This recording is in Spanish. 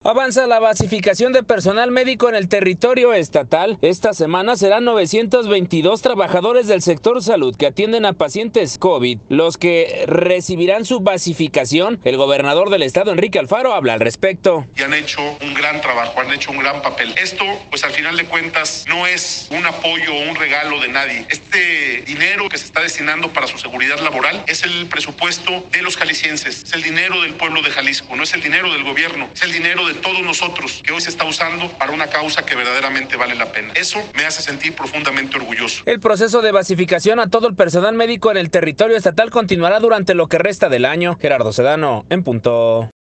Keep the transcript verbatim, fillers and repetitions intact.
Avanza la basificación de personal médico en el territorio estatal. Esta semana serán novecientos veintidós trabajadores del sector salud que atienden a pacientes COVID los que recibirán su basificación. El gobernador del estado, Enrique Alfaro, habla al respecto. Y han hecho un gran trabajo, han hecho un gran papel. Esto, pues al final de cuentas, no es un apoyo o un regalo de nadie. Este dinero que se está destinando para su seguridad laboral es el presupuesto de los jaliscienses, es el dinero del pueblo de Jalisco, no es el dinero del gobierno, es el dinero de de todos nosotros que hoy se está usando para una causa que verdaderamente vale la pena. Eso me hace sentir profundamente orgulloso. El proceso de basificación a todo el personal médico en el territorio estatal continuará durante lo que resta del año. Gerardo Sedano, en punto.